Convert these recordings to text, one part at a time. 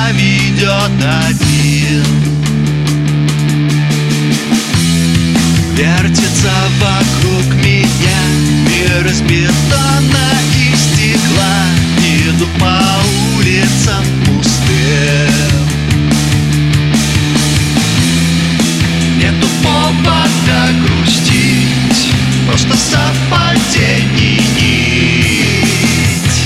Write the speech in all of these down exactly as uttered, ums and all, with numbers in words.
ведет один. Вертится вокруг меня мир из бетона и стекла. Иду по улицам пустым. Нету повода грустить, просто совпадений нить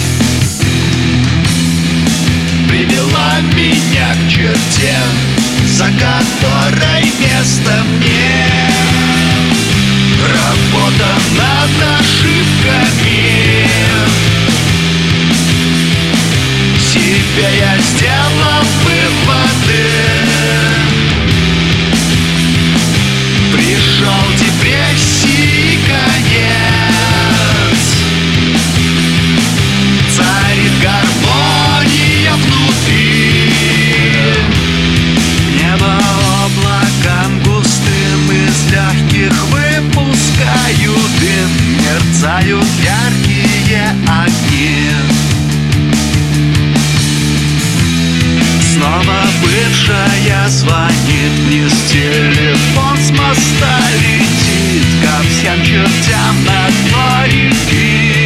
привела меня к черте, за которой место мне. Работа над ошибками, себе я сделал выводы. Пришел депрессии конец, царит гармония внутри. Небо облаком густым из легких выпускаю дым, мерцают яркие огни. Снова бывшая звонит вниз, телефон с моста летит ко всем чертям на дно реки.